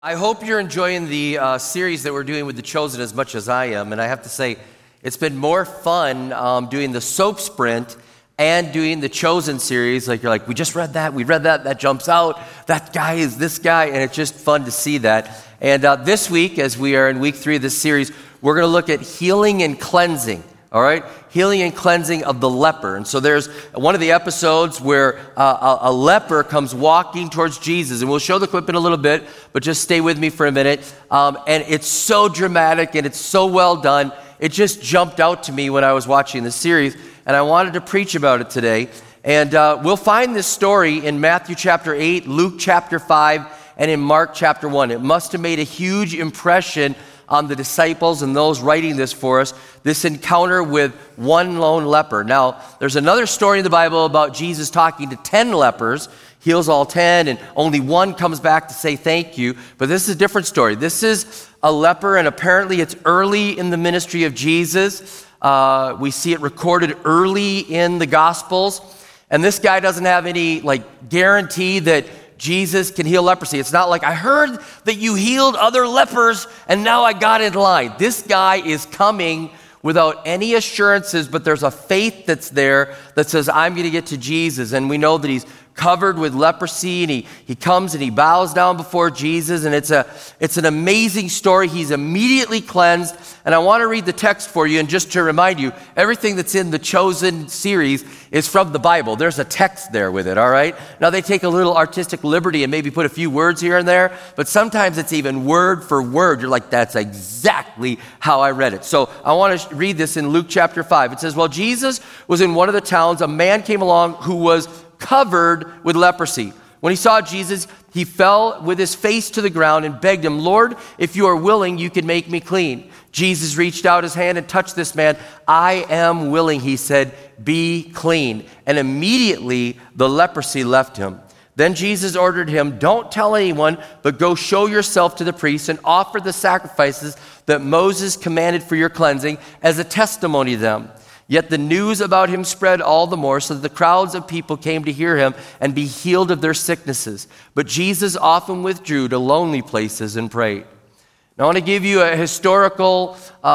I hope you're enjoying the series that we're doing with The Chosen as much as I am. And I have to say, it's been more fun doing the Soap Sprint and doing the Chosen series. Like, you're like, we just read that, that jumps out, that guy is this guy, and it's just fun to see that. And this week, as we are in week 3 of this series, we're going to look at healing and cleansing. All right, healing and cleansing of the leper. And so there's one of the episodes where a leper comes walking towards Jesus, and we'll show the clip in a little bit, but just stay with me for a minute. And it's so dramatic and it's so well done. It just jumped out to me when I was watching the series, and I wanted to preach about it today. And we'll find this story in Matthew chapter 8, Luke chapter 5, and in Mark chapter 1. It must have made a huge impression on the disciples and those writing this for us, this encounter with one lone leper. Now, there's another story in the Bible about Jesus talking to 10 lepers, heals all 10, and only one comes back to say thank you. But this is a different story. This is a leper, and apparently it's early in the ministry of Jesus. We see it recorded early in the Gospels. And this guy doesn't have any guarantee that Jesus can heal leprosy. It's not like, I heard that you healed other lepers and now I got in line. This guy is coming without any assurances, but there's a faith that's there that says, I'm going to get to Jesus. And we know that he's covered with leprosy, and he comes and he bows down before Jesus, and it's an amazing story. He's immediately cleansed. And I want to read the text for you, and just to remind you, everything that's in the Chosen series is from the Bible. There's a text there with it, all right? Now, they take a little artistic liberty and maybe put a few words here and there, but sometimes it's even word for word. You're like, that's exactly how I read it. So I want to read this in Luke chapter 5. It says, while Jesus was in one of the towns, a man came along who was covered with leprosy. When he saw Jesus, he fell with his face to the ground and begged him, Lord, if you are willing, you can make me clean. Jesus reached out his hand and touched this man. I am willing, he said, be clean. And immediately the leprosy left him. Then Jesus ordered him, don't tell anyone, but go show yourself to the priests and offer the sacrifices that Moses commanded for your cleansing as a testimony to them. Yet the news about him spread all the more, so that the crowds of people came to hear him and be healed of their sicknesses. But Jesus often withdrew to lonely places and prayed. Now I want to give you a historical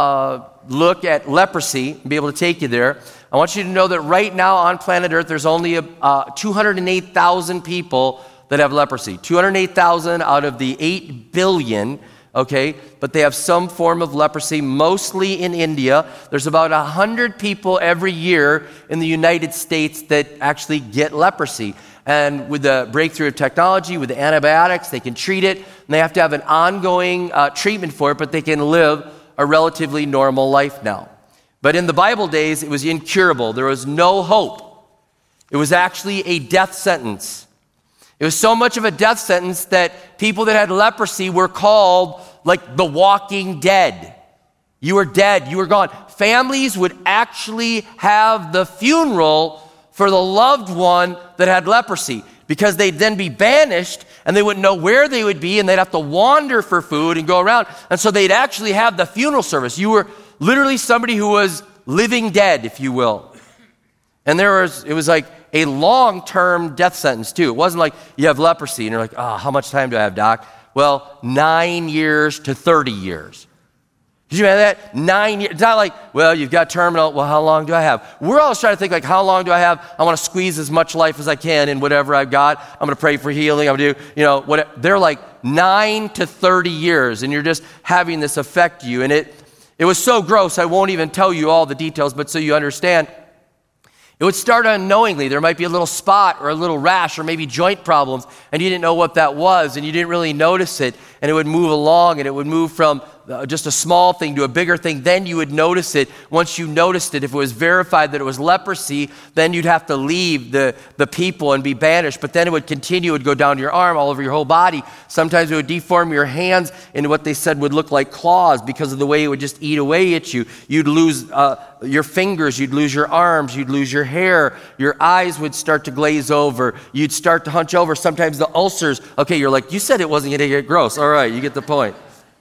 look at leprosy and be able to take you there. I want you to know that right now on planet Earth, there's only 208,000 people that have leprosy. 208,000 out of the 8 billion. Okay, but they have some form of leprosy, mostly in India. There's about 100 people every year in the United States that actually get leprosy. And with the breakthrough of technology, with the antibiotics, they can treat it. And they have to have an ongoing treatment for it, but they can live a relatively normal life now. But in the Bible days, it was incurable. There was no hope. It was actually a death sentence. It was so much of a death sentence that people that had leprosy were called like the walking dead. You were dead, you were gone. Families would actually have the funeral for the loved one that had leprosy, because they'd then be banished and they wouldn't know where they would be, and they'd have to wander for food and go around. And so they'd actually have the funeral service. You were literally somebody who was living dead, if you will. And it was like a long-term death sentence too. It wasn't like you have leprosy and you're like, how much time do I have, doc? Well, 9 years to 30 years. Did you have that? 9 years. It's not like, well, you've got terminal. Well, how long do I have? We're always trying to think like, how long do I have? I want to squeeze as much life as I can in whatever I've got. I'm going to pray for healing. I'm going to do, whatever. They're like 9 to 30 years, and you're just having this affect you. And it was so gross, I won't even tell you all the details, but so you understand. It would start unknowingly. There might be a little spot or a little rash or maybe joint problems, and you didn't know what that was, and you didn't really notice it, and it would move along, and it would move from just a small thing to a bigger thing. Then you would notice it. Once you noticed it, if it was verified that it was leprosy, then you'd have to leave the people and be banished. But then it would continue. It would go down your arm, all over your whole body. Sometimes it would deform your hands into what they said would look like claws because of the way it would just eat away at you. You'd lose your fingers. You'd lose your arms. You'd lose your hair. Your eyes would start to glaze over. You'd start to hunch over. Sometimes the ulcers. Okay, you're like, you said it wasn't going to get gross. All right, you get the point.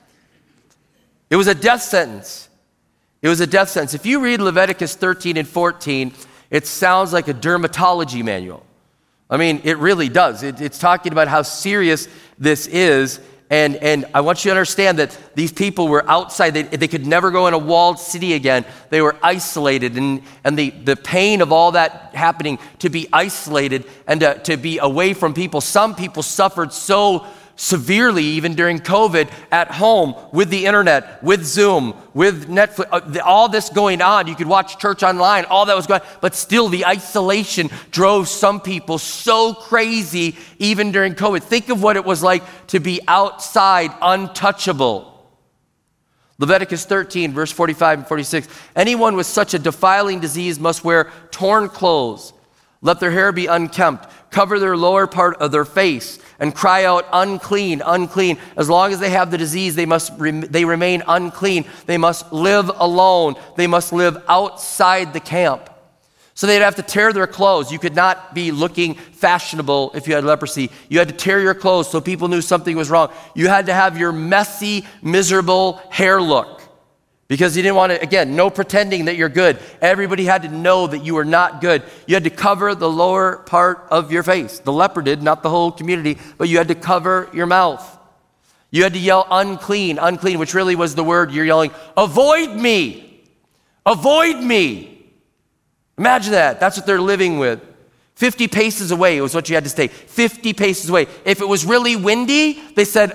It was a death sentence. It was a death sentence. If you read Leviticus 13 and 14, it sounds like a dermatology manual. I mean, it really does. It's talking about how serious this is. And I want you to understand that these people were outside. They could never go in a walled city again. They were isolated. And the pain of all that happening, to be isolated and to be away from people. Some people suffered so severely, even during COVID, at home, with the internet, with Zoom, with Netflix, all this going on. You could watch church online, all that was going on, but still the isolation drove some people so crazy, even during COVID. Think of what it was like to be outside, untouchable. Leviticus 13, verse 45 and 46. Anyone with such a defiling disease must wear torn clothes. Let their hair be unkempt. Cover their lower part of their face and cry out, unclean, unclean. As long as they have the disease, they remain unclean. They must live alone. They must live outside the camp. So they'd have to tear their clothes. You could not be looking fashionable if you had leprosy. You had to tear your clothes so people knew something was wrong. You had to have your messy, miserable hair look. Because you didn't want to, again, no pretending that you're good. Everybody had to know that you were not good. You had to cover the lower part of your face. The leper did, not the whole community, but you had to cover your mouth. You had to yell unclean, unclean, which really was the word you're yelling, avoid me, avoid me. Imagine that. That's what they're living with. 50 paces away was what you had to stay. 50 paces away. If it was really windy, they said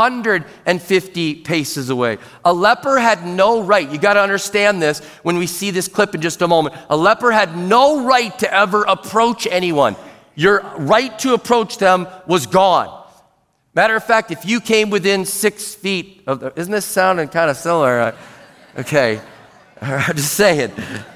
150 paces away. A leper had no right. You got to understand this when we see this clip in just a moment. A leper had no right to ever approach anyone. Your right to approach them was gone. Matter of fact, if you came within 6 feet of isn't this sounding kind of similar? Okay, I'm just saying.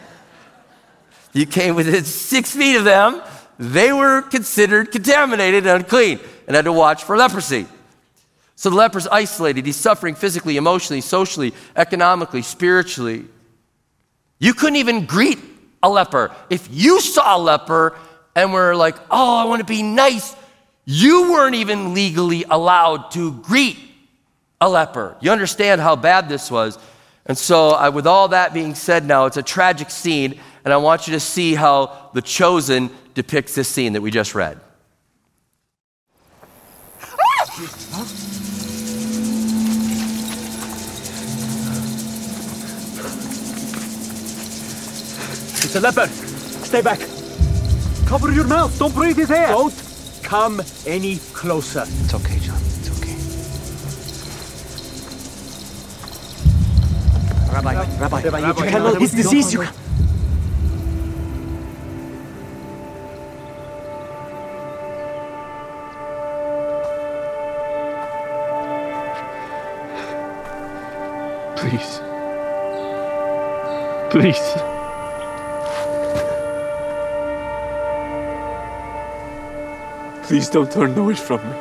You came within 6 feet of them, they were considered contaminated and unclean and had to watch for leprosy. So the leper's isolated. He's suffering physically, emotionally, socially, economically, spiritually. You couldn't even greet a leper. If you saw a leper and were like, oh, I want to be nice, you weren't even legally allowed to greet a leper. You understand how bad this was. And so with all that being said now, it's a tragic scene, and I want you to see how The Chosen depicts this scene that we just read. It's a leper. Stay back. Cover your mouth. Don't breathe his air. Don't come any closer. It's okay, John. It's okay. Rabbi, you can handle his disease. You can... Please. Please. Please don't turn away from me.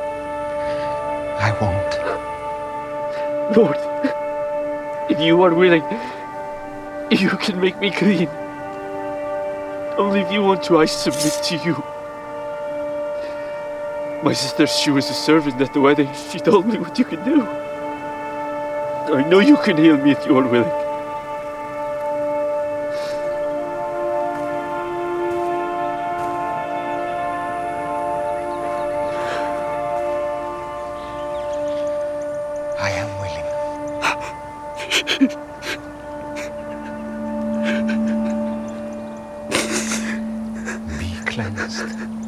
I won't. Lord, if you are willing, you can make me clean. Only if you want to, I submit to you. My sister, she was a servant at the wedding. She told me what you can do. I know you can heal me if you are willing. I am willing. Be cleansed.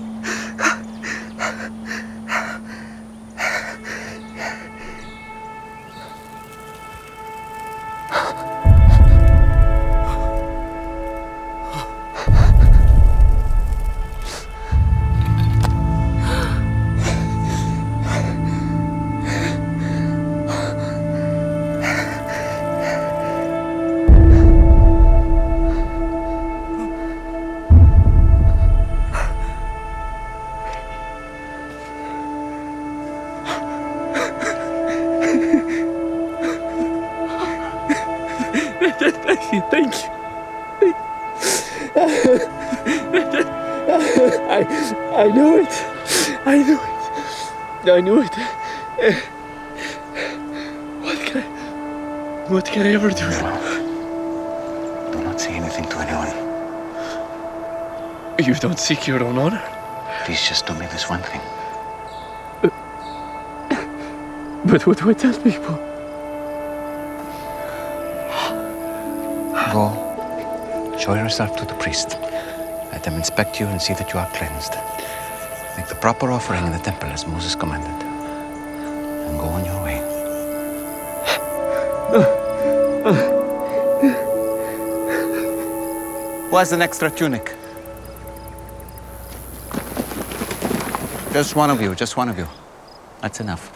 Thank you. I knew it. I knew it. I knew it. What can I ever do? No. Do not say anything to anyone. You don't seek your own honor? Please just do me this one thing. But what do I tell people? Go, show yourself to the priest. Let them inspect you and see that you are cleansed. Make the proper offering in the temple as Moses commanded. And go on your way. Who has an extra tunic? Just one of you, just one of you. That's enough.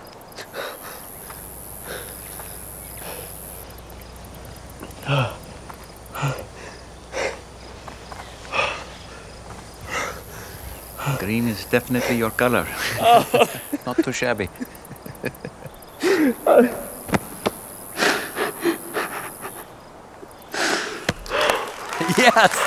Green is definitely your color. Not too shabby. Yes.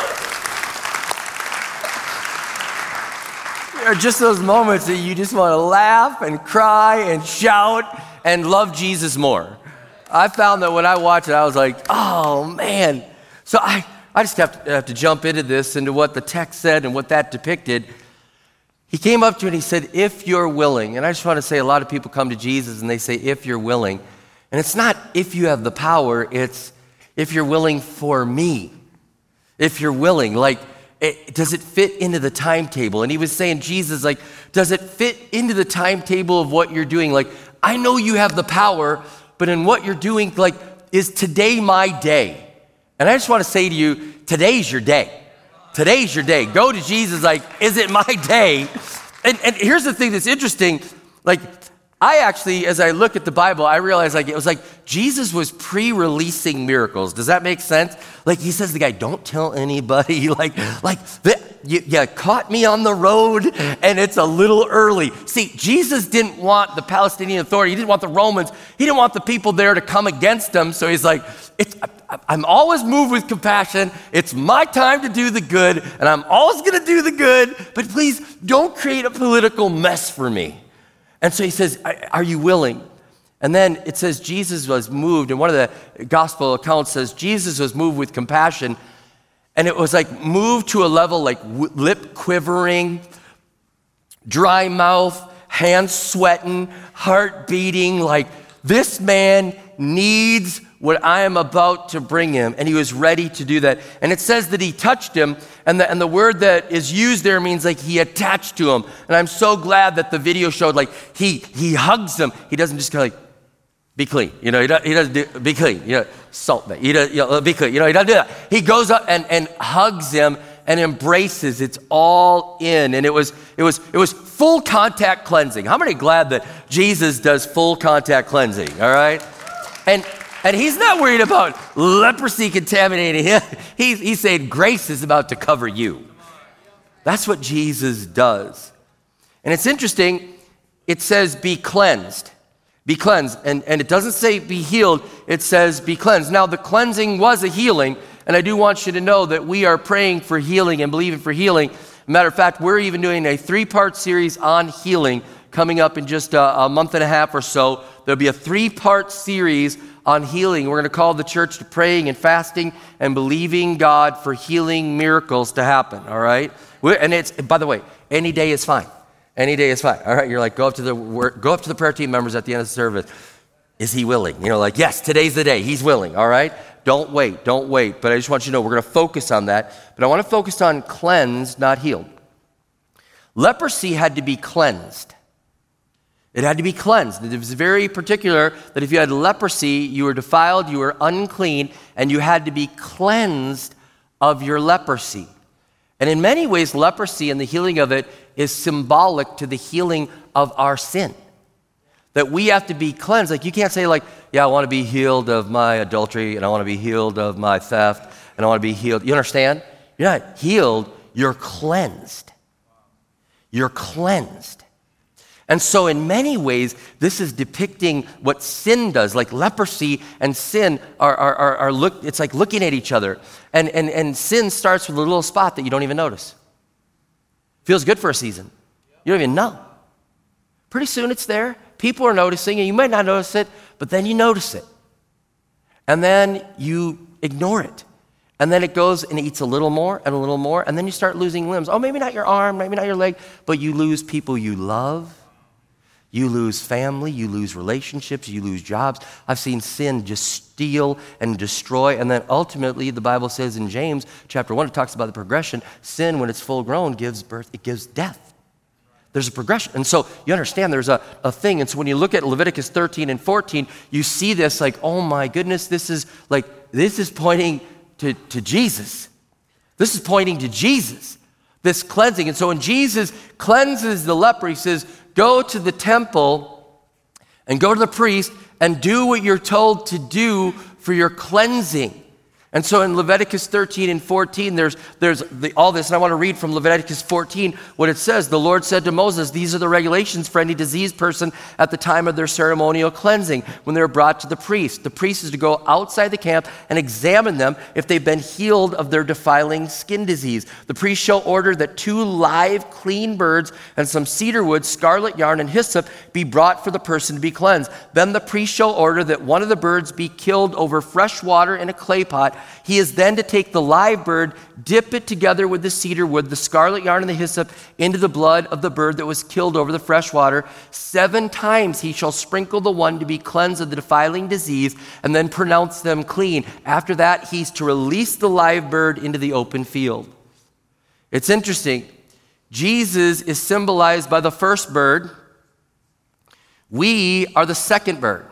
There are just those moments that you just want to laugh and cry and shout and love Jesus more. I found that when I watched it, I was like, oh, man. So I just have to jump into this, into what the text said and what that depicted. He came up to it and he said, if you're willing. And I just want to say, a lot of people come to Jesus and they say, if you're willing. And it's not if you have the power, it's if you're willing for me. If you're willing, like, does it fit into the timetable? And he was saying, Jesus, like, does it fit into the timetable of what you're doing? Like, I know you have the power, but in what you're doing, like, is today my day? And I just want to say to you, today's your day. Today's your day. Go to Jesus like, is it my day? And here's the thing that's interesting. Like, I actually, as I look at the Bible, I realized like it was like Jesus was pre-releasing miracles. Does that make sense? Like he says to the guy, don't tell anybody. You caught me on the road and it's a little early. See, Jesus didn't want the Palestinian Authority. He didn't want the Romans. He didn't want the people there to come against him. So he's like, I'm always moved with compassion. It's my time to do the good and I'm always going to do the good. But please don't create a political mess for me. And so he says, are you willing? And then it says Jesus was moved, and one of the gospel accounts says Jesus was moved with compassion, and it was like moved to a level like lip quivering, dry mouth, hands sweating, heart beating, like this man needs what I am about to bring him, and he was ready to do that. And it says that he touched him, and the word that is used there means like he attached to him. And I'm so glad that the video showed like he hugs him. He doesn't just kind of like, be clean. You know, he doesn't do, be clean. You know, salt me. He does, be clean. You know, he doesn't do that. He goes up and hugs him and embraces. It's all in. And it was full contact cleansing. How many are glad that Jesus does full contact cleansing? All right? And he's not worried about leprosy contaminating him. He's saying grace is about to cover you. That's what Jesus does. And it's interesting, it says be cleansed. Be cleansed. And it doesn't say be healed, it says be cleansed. Now the cleansing was a healing, and I do want you to know that we are praying for healing and believing for healing. Matter of fact, we're even doing a 3-part series on healing coming up in just a month and a half or so. There'll be a 3-part series on healing. We're going to call the church to praying and fasting and believing God for healing miracles to happen, all right? And it's, by the way, any day is fine. Any day is fine, all right? You're like, go up to the prayer team members at the end of the service. Is he willing? You know, like, yes, today's the day. He's willing, all right? Don't wait. But I just want you to know we're going to focus on that. But I want to focus on cleansed, not healed. Leprosy had to be cleansed. It had to be cleansed. It was very particular that if you had leprosy, you were defiled, you were unclean, and you had to be cleansed of your leprosy. And in many ways, leprosy and the healing of it is symbolic to the healing of our sin. That we have to be cleansed. Like you can't say like, yeah, I want to be healed of my adultery, and I want to be healed of my theft, and I want to be healed. You understand? You're not healed, you're cleansed. You're cleansed. And so in many ways, this is depicting what sin does. Like leprosy and sin it's like looking at each other. And sin starts with a little spot that you don't even notice. Feels good for a season. You don't even know. Pretty soon it's there. People are noticing, and you might not notice it, but then you notice it. And then you ignore it. And then it goes and eats a little more, and then you start losing limbs. Oh, maybe not your arm, maybe not your leg, but you lose people you love. You lose family, you lose relationships, you lose jobs. I've seen sin just steal and destroy. And then ultimately, the Bible says in James chapter 1, it talks about the progression. Sin, when it's full grown, gives birth, it gives death. There's a progression. And so you understand there's a thing. And so when you look at Leviticus 13 and 14, you see this like, oh my goodness, this is pointing to Jesus. This is pointing to Jesus, this cleansing. And so when Jesus cleanses the leper, he says, go to the temple and go to the priest and do what you're told to do for your cleansing. And so in Leviticus 13 and 14, there's all this, and I want to read from Leviticus 14 what it says. The Lord said to Moses, these are the regulations for any diseased person at the time of their ceremonial cleansing when they're brought to the priest. The priest is to go outside the camp and examine them if they've been healed of their defiling skin disease. The priest shall order that 2 live, clean birds and some cedar wood, scarlet yarn, and hyssop be brought for the person to be cleansed. Then the priest shall order that one of the birds be killed over fresh water in a clay pot. He is then to take the live bird, dip it together with the cedar wood, the scarlet yarn, and the hyssop into the blood of the bird that was killed over the fresh water. 7 times he shall sprinkle the one to be cleansed of the defiling disease, and then pronounce them clean. After that, he's to release the live bird into the open field. It's interesting. Jesus is symbolized by the first bird. We are the second bird.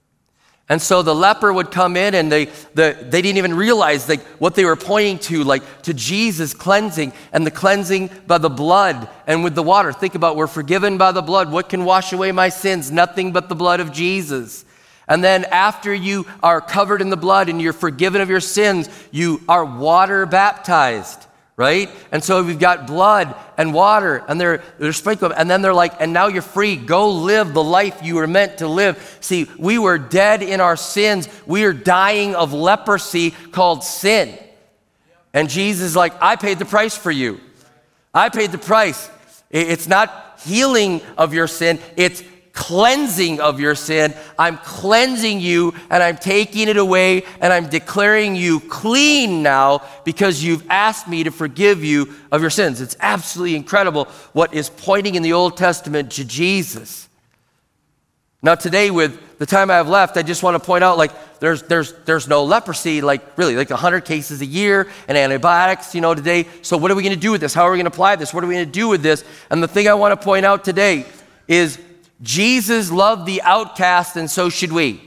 And so the leper would come in, and they didn't even realize like what they were pointing to, like to Jesus cleansing, and the cleansing by the blood and with the water. Think about, we're forgiven by the blood. What can wash away my sins? Nothing but the blood of Jesus. And then after you are covered in the blood and you're forgiven of your sins, you are water baptized, right? And so we've got blood and water, and they're sprinkled, and then they're like, and now you're free. Go live the life you were meant to live. See, we were dead in our sins. We are dying of leprosy called sin. And Jesus is like, I paid the price for you. I paid the price. It's not healing of your sin. It's cleansing of your sin. I'm cleansing you, and I'm taking it away, and I'm declaring you clean now because you've asked me to forgive you of your sins. It's absolutely incredible what is pointing in the Old Testament to Jesus. Now today, with the time I have left, I just want to point out, like, there's no leprosy, like really, like 100 cases a year and antibiotics, today. So what are we going to do with this? How are we going to apply this? What are we going to do with this? And the thing I want to point out today is Jesus loved the outcast, and so should we.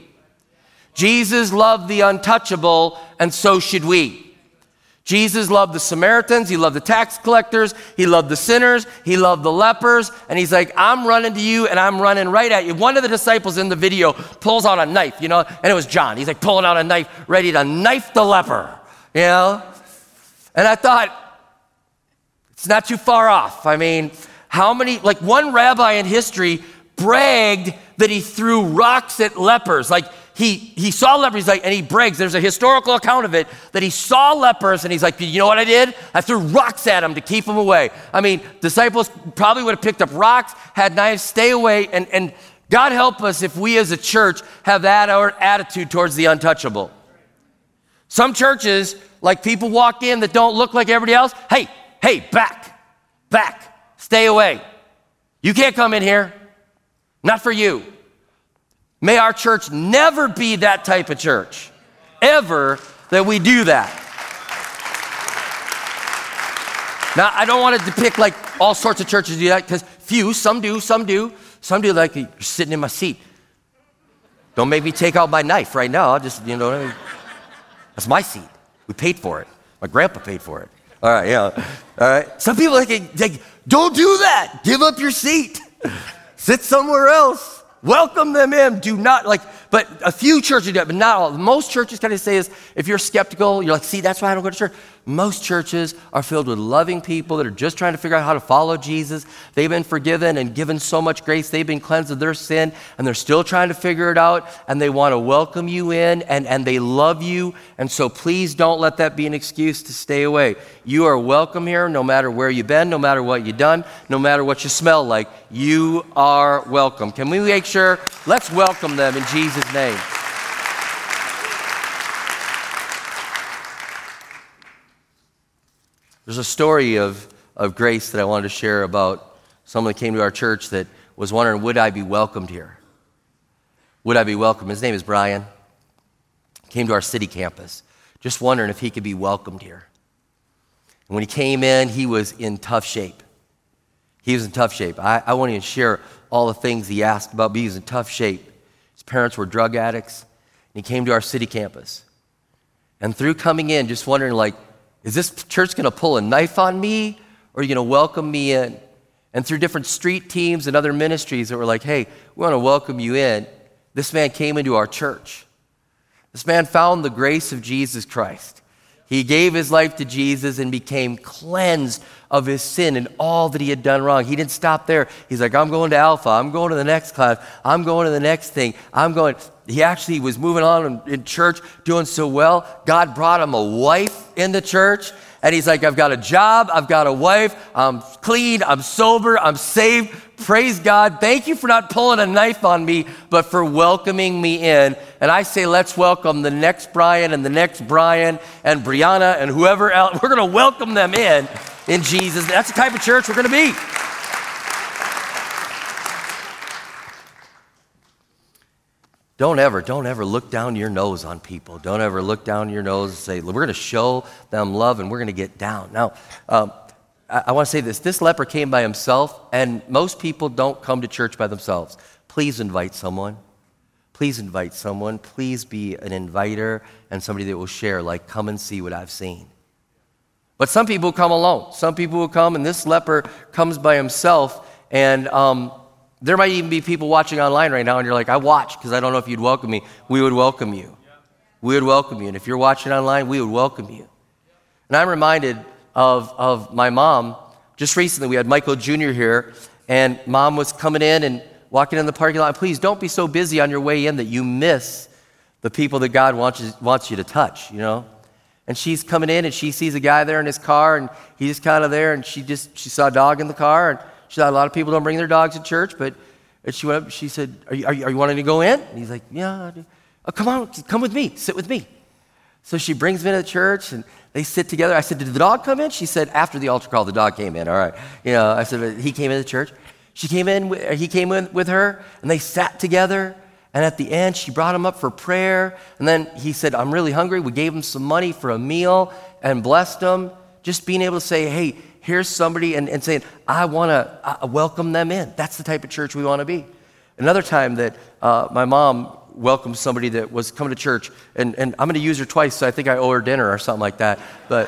Jesus loved the untouchable, and so should we. Jesus loved the Samaritans, he loved the tax collectors, he loved the sinners, he loved the lepers, and he's like, I'm running to you, and I'm running right at you. One of the disciples in the video pulls out a knife, and it was John. He's like pulling out a knife, ready to knife the leper, And I thought, it's not too far off. I mean, how many, like one rabbi in history bragged that he threw rocks at lepers. Like he saw lepers, and he brags. There's a historical account of it that he saw lepers, and he's like, you know what I did? I threw rocks at them to keep them away. I mean, disciples probably would have picked up rocks, had knives, stay away, and God help us if we as a church have that attitude towards the untouchable. Some churches, like people walk in that don't look like everybody else. Hey, back, stay away. You can't come in here. Not for you. May our church never be that type of church, ever, that we do that. Now, I don't want to depict like all sorts of churches do that, because some do, like you're sitting in my seat. Don't make me take out my knife right now. I'll just, that's my seat. We paid for it. My grandpa paid for it. All right, yeah. All right. Some people like, don't do that. Give up your seat. Sit somewhere else. Welcome them in. Do not but a few churches do it, but not all. Most churches kind of say is, if you're skeptical, you're like, see, that's why I don't go to church. Most churches are filled with loving people that are just trying to figure out how to follow Jesus. They've been forgiven and given so much grace. They've been cleansed of their sin, and they're still trying to figure it out, and they want to welcome you in, and they love you. And so please don't let that be an excuse to stay away. You are welcome here no matter where you've been, no matter what you've done, no matter what you smell like. You are welcome. Can we make sure? Let's welcome them in Jesus' name. There's a story of grace that I wanted to share about someone that came to our church that was wondering, would I be welcomed here? Would I be welcome? His name is Brian. Came to our city campus, just wondering if he could be welcomed here. And when he came in, he was in tough shape. He was in tough shape. I won't even share all the things he asked about, but he was in tough shape. His parents were drug addicts, and he came to our city campus. And through coming in, just wondering, like, is this church going to pull a knife on me, or are you going to welcome me in? And through different street teams and other ministries that were like, hey, we want to welcome you in, this man came into our church. This man found the grace of Jesus Christ. He gave his life to Jesus and became cleansed of his sin and all that he had done wrong. He didn't stop there. He's like, I'm going to Alpha. I'm going to the next class. I'm going to the next thing. He actually was moving on in church, doing so well. God brought him a wife in the church. And he's like, I've got a job. I've got a wife. I'm clean. I'm sober. I'm saved. Praise God. Thank you for not pulling a knife on me, but for welcoming me in. And I say, let's welcome the next Brian and the next Brian and Brianna and whoever else. We're going to welcome them in Jesus. That's the type of church we're going to be. Don't ever look down your nose on people. Don't ever look down your nose and say, we're going to show them love and we're going to get down. Now, I want to say this. This leper came by himself, and most people don't come to church by themselves. Please invite someone. Please invite someone. Please be an inviter and somebody that will share, like, come and see what I've seen. But some people come alone. Some people will come, and this leper comes by himself, and there might even be people watching online right now, and you're like, I watch because I don't know if you'd welcome me. We would welcome you. We would welcome you. And if you're watching online, we would welcome you. And I'm reminded of my mom. Just recently, we had Michael Jr. here, and Mom was coming in and walking in the parking lot. Please don't be so busy on your way in that you miss the people that God wants you to touch, you know? And she's coming in, and she sees a guy there in his car, and he's just kind of there, and she saw a dog in the car, and she thought a lot of people don't bring their dogs to church, but she went up, she said, are you wanting to go in? And he's like, yeah. Oh, come on, come with me, sit with me. So she brings me to the church, and they sit together. I said, did the dog come in? She said, after the altar call, the dog came in. All right. You know, I said, he came into the church. He came in with her, and they sat together. And at the end, she brought him up for prayer. And then he said, I'm really hungry. We gave him some money for a meal and blessed him. Just being able to say, hey, here's somebody, and saying, I want to welcome them in. That's the type of church we want to be. Another time that my mom welcomed somebody that was coming to church, and I'm going to use her twice, so I think I owe her dinner or something like that. But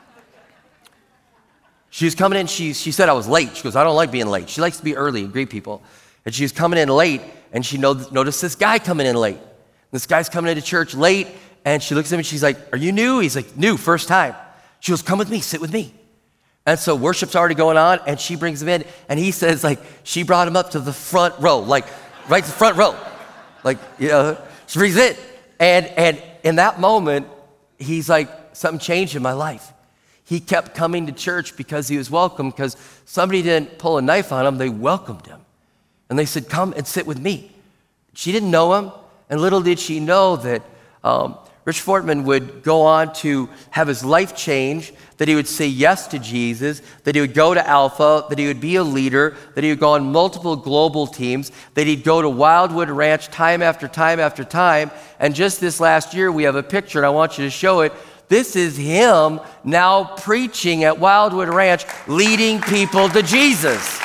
she was coming in, she said I was late. She goes, I don't like being late. She likes to be early and greet people. And she was coming in late, and she noticed this guy coming in late. This guy's coming into church late, and she looks at him and she's like, are you new? He's like, new, first time. She goes, come with me, sit with me. And so worship's already going on, and she brings him in, and he says, like, she brought him up to the front row, like, right to the front row. Like, you know, she brings it. And in that moment, he's like, something changed in my life. He kept coming to church because he was welcome, because somebody didn't pull a knife on him, they welcomed him. And they said, come and sit with me. She didn't know him, and little did she know that Rich Fortman would go on to have his life change, that he would say yes to Jesus, that he would go to Alpha, that he would be a leader, that he would go on multiple global teams, that he'd go to Wildwood Ranch time after time after time. And just this last year, we have a picture, and I want you to show it. This is him now preaching at Wildwood Ranch, leading people to Jesus.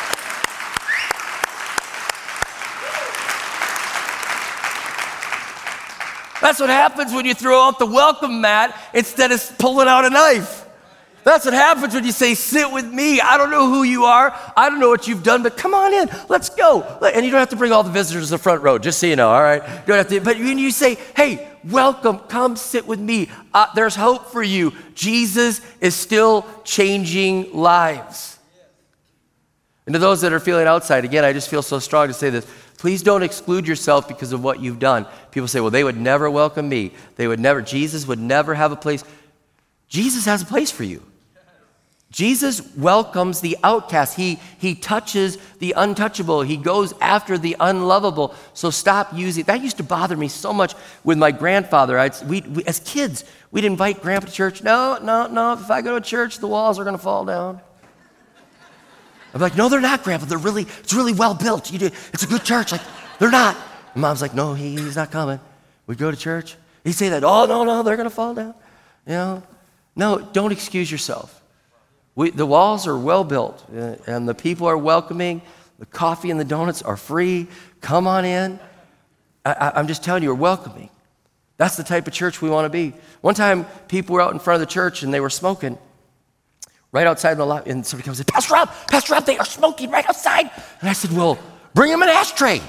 That's what happens when you throw out the welcome mat instead of pulling out a knife. That's what happens when you say, sit with me. I don't know who you are. I don't know what you've done, but come on in. Let's go. And you don't have to bring all the visitors to the front row, just so you know, all right? You don't have to. But when you say, hey, welcome, come sit with me. There's hope for you. Jesus is still changing lives. And to those that are feeling outside, again, I just feel so strong to say this. Please don't exclude yourself because of what you've done. People say, well, they would never welcome me. Jesus would never have a place. Jesus has a place for you. Jesus welcomes the outcast. He touches the untouchable. He goes after the unlovable. So stop using, that used to bother me so much with my grandfather. We as kids, we'd invite Grandpa to church. No. If I go to church, the walls are going to fall down. I'm like, no, they're not, Grandpa. It's really well built. It's a good church. Like, they're not. And Mom's like, no, he's not coming. We go to church. He'd say that, oh, no, they're going to fall down. You know? No, don't excuse yourself. The walls are well built, and the people are welcoming. The coffee and the donuts are free. Come on in. I'm just telling you, we're welcoming. That's the type of church we want to be. One time, people were out in front of the church, and they were smoking right outside the lot, and somebody comes in, Pastor Rob, they are smoking right outside. And I said, well, bring them an ashtray.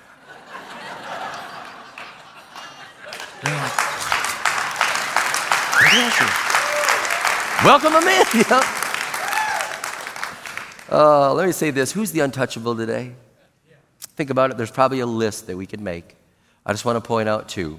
Welcome them in. You know? Let me say this. Who's the untouchable today? Think about it. There's probably a list that we could make. I just want to point out two.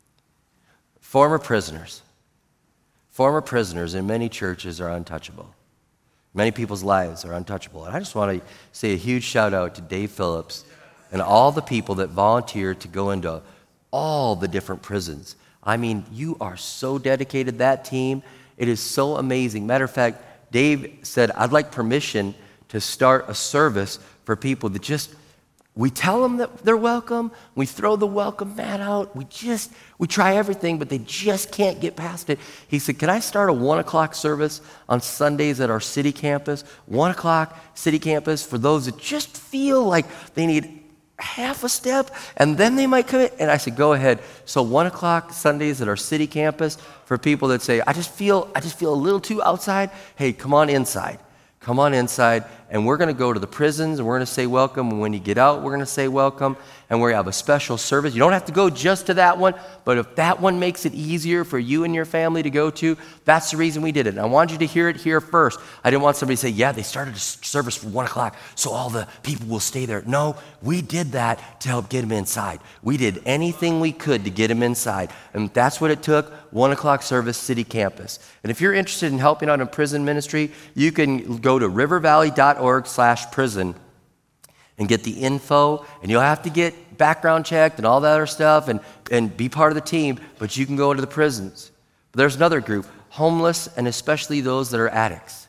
Former prisoners. Former prisoners in many churches are untouchable. Many people's lives are untouchable. And I just want to say a huge shout out to Dave Phillips and all the people that volunteered to go into all the different prisons. I mean, you are so dedicated, that team. It is so amazing. Matter of fact, Dave said, I'd like permission to start a service for people that we tell them that they're welcome. We throw the welcome mat out. We try everything, but they just can't get past it. He said, can I start a 1 o'clock service on Sundays at our city campus? 1 o'clock city campus for those that just feel like they need half a step, and then they might come in. And I said, go ahead. So 1 o'clock Sundays at our city campus for people that say, I just feel a little too outside. Hey, come on inside. Come on inside, and we're going to go to the prisons, and we're going to say welcome. And when you get out, we're going to say welcome, and we're going to have a special service. You don't have to go just to that one, but if that one makes it easier for you and your family to go to, that's the reason we did it. And I wanted you to hear it here first. I didn't want somebody to say, yeah, they started a service for 1 o'clock, so all the people will stay there. No, we did that to help get them inside. We did anything we could to get them inside, and that's what it took. 1 o'clock service, city campus. And if you're interested in helping out in prison ministry, you can go to rivervalley.org/prison and get the info, and you'll have to get background checked and all that other stuff and be part of the team, but you can go into the prisons. But there's another group, homeless, and especially those that are addicts.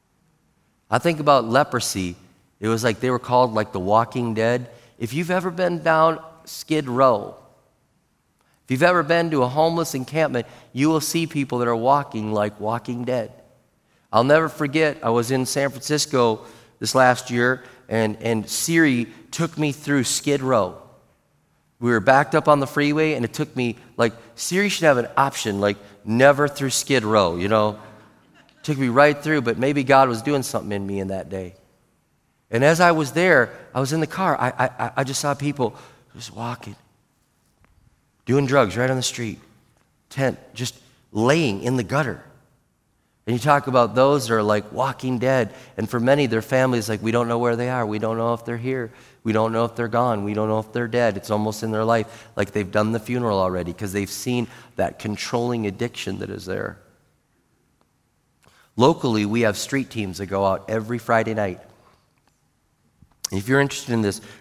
I think about leprosy. It was like they were called like the Walking Dead. If you've ever been down Skid Row, if you've ever been to a homeless encampment, you will see people that are walking like Walking Dead. I'll never forget, I was in San Francisco this last year, and Siri took me through Skid Row. We were backed up on the freeway, and it took me, like, Siri should have an option, like, never through Skid Row, you know? Took me right through, but maybe God was doing something in me in that day. And as I was there, I was in the car, I just saw people just walking, doing drugs right on the street, tent, just laying in the gutter. And you talk about those that are like Walking Dead, and for many, their families, like, we don't know where they are. We don't know if they're here. We don't know if they're gone. We don't know if they're dead. It's almost in their life like they've done the funeral already because they've seen that controlling addiction that is there. Locally, we have street teams that go out every Friday night. If you're interested in this,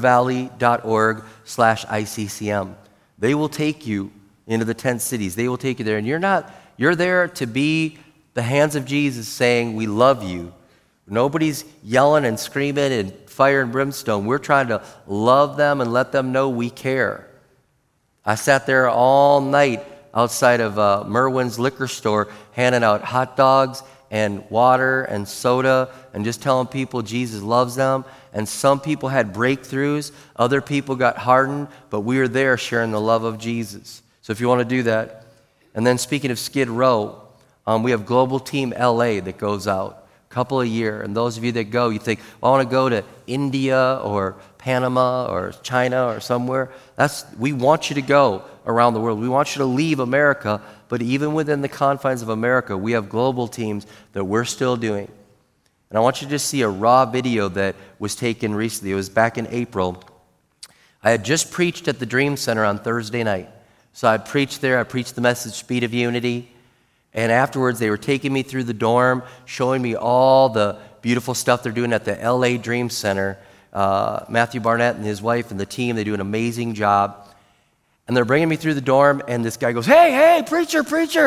rivervalley.org/ICCM. They will take you into the 10 cities. They will take you there. And you're there to be the hands of Jesus saying, we love you. Nobody's yelling and screaming and fire and brimstone. We're trying to love them and let them know we care. I sat there all night outside of Merwin's liquor store handing out hot dogs and water and soda and just telling people Jesus loves them. And some people had breakthroughs. Other people got hardened. But we were there sharing the love of Jesus. So if you want to do that. And then speaking of Skid Row, we have Global Team LA that goes out a couple a year. And those of you that go, you think, well, I want to go to India or Panama or China or somewhere. We want you to go around the world. We want you to leave America. But even within the confines of America, we have global teams that we're still doing. And I want you to just see a raw video that was taken recently. It was back in April. I had just preached at the Dream Center on Thursday night. So I preached there. I preached the message, Speed of Unity. And afterwards, they were taking me through the dorm, showing me all the beautiful stuff they're doing at the LA Dream Center. Matthew Barnett and his wife and the team, they do an amazing job. And they're bringing me through the dorm, and this guy goes, hey, preacher,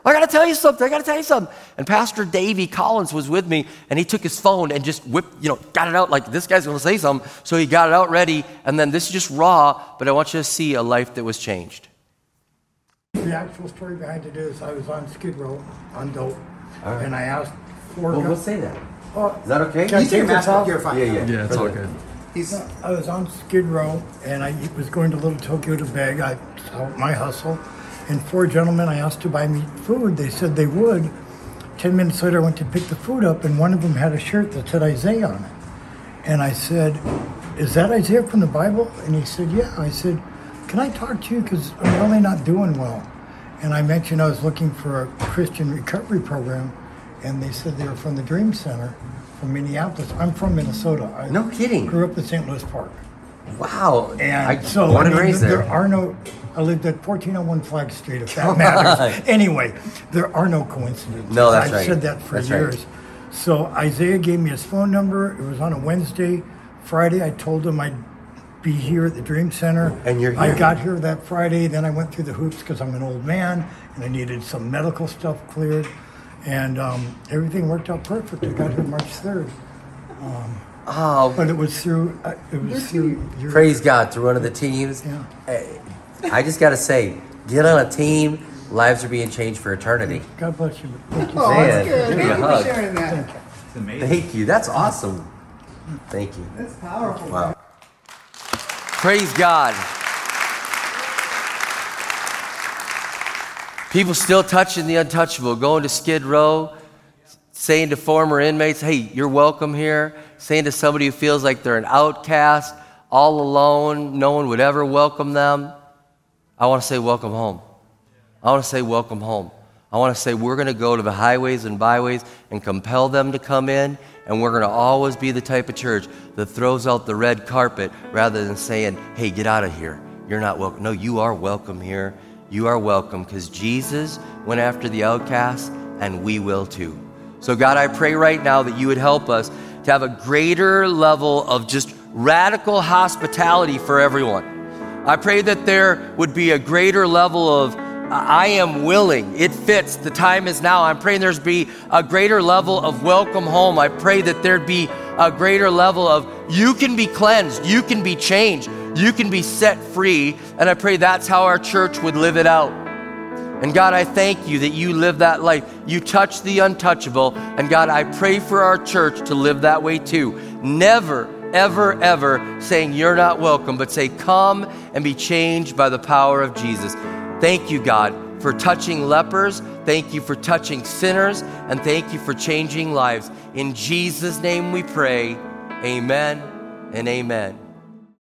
I got to tell you something. And Pastor Davey Collins was with me, and he took his phone and just got it out like this guy's going to say something. So he got it out ready, and then this is just raw, but I want you to see a life that was changed. The actual story behind it is I was on Skid Row on dope, and I asked for... Well, we'll say that. Is that okay? Can I take this off? You're fine. Yeah, it's all good. I was on Skid Row, and I was going to Little Tokyo to beg. I saw my hustle. And 4 gentlemen I asked to buy me food. They said they would. 10 minutes later, I went to pick the food up, and one of them had a shirt that said Isaiah on it. And I said, is that Isaiah from the Bible? And he said, yeah. I said, can I talk to you? Because I'm really not doing well. And I mentioned I was looking for a Christian recovery program, and they said they were from the Dream Center from Minneapolis. I'm from Minnesota. No kidding. Grew up in St. Louis Park. Wow. And born and raised there. I lived at 1401 Flag Street, if that matters. Anyway, there are no coincidences. No, that's I've right. said that for That's years. right. So Isaiah gave me his phone number. It was on a Wednesday. Friday, I told him I'd be here at the Dream Center. And you're here. I got here that Friday. Then I went through the hoops because I'm an old man, and I needed some medical stuff cleared. And everything worked out perfect. I got here March 3rd. But it was through your... Praise God, through one of the teams. Yeah. I just got to say, get on a team, lives are being changed for eternity. God bless you. Thank you. Oh, that's Man, good. give me a Thank you hug. for sharing that. Thank you. Thank you. That's awesome. Thank you. That's powerful. Wow. Praise God. People still touching the untouchable, going to Skid Row, saying to former inmates, hey, you're welcome here. Saying to somebody who feels like they're an outcast, all alone, no one would ever welcome them. I want to say welcome home. I want to say welcome home. I want to say we're going to go to the highways and byways and compel them to come in, and we're going to always be the type of church that throws out the red carpet rather than saying, hey, get out of here. You're not welcome. No, you are welcome here. You are welcome because Jesus went after the outcasts, and we will too. So God, I pray right now that you would help us to have a greater level of just radical hospitality for everyone. I pray that there would be a greater level of I am willing, it fits, the time is now. I'm praying there's be a greater level of welcome home. I pray that there'd be a greater level of you can be cleansed, you can be changed, you can be set free. And I pray that's how our church would live it out. And God, I thank you that you live that life. You touch the untouchable. And God, I pray for our church to live that way too. Never, ever, ever saying you're not welcome, but say come and be changed by the power of Jesus. Thank you, God, for touching lepers. Thank you for touching sinners. And thank you for changing lives. In Jesus' name we pray. Amen and amen.